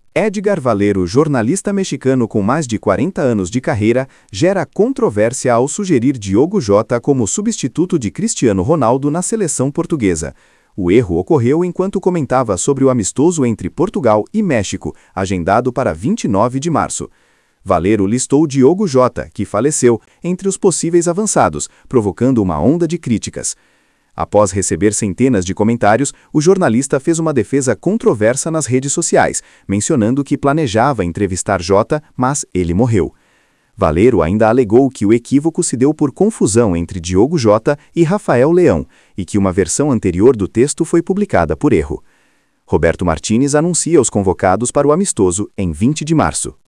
Edgar Valero, jornalista mexicano com mais de 40 anos de carreira, gera controvérsia ao sugerir Diogo Jota como substituto de Cristiano Ronaldo na seleção portuguesa. O erro ocorreu enquanto comentava sobre o amistoso entre Portugal e México, agendado para 29 de março. Valero listou Diogo Jota, que faleceu, entre os possíveis avançados, provocando uma onda de críticas. Após receber centenas de comentários, o jornalista fez uma defesa controversa nas redes sociais, mencionando que planejava entrevistar Jota, mas ele morreu. Valero ainda alegou que o equívoco se deu por confusão entre Diogo Jota e Rafael Leão, e que uma versão anterior do texto foi publicada por erro. Roberto Martínez anuncia os convocados para o amistoso em 20 de março.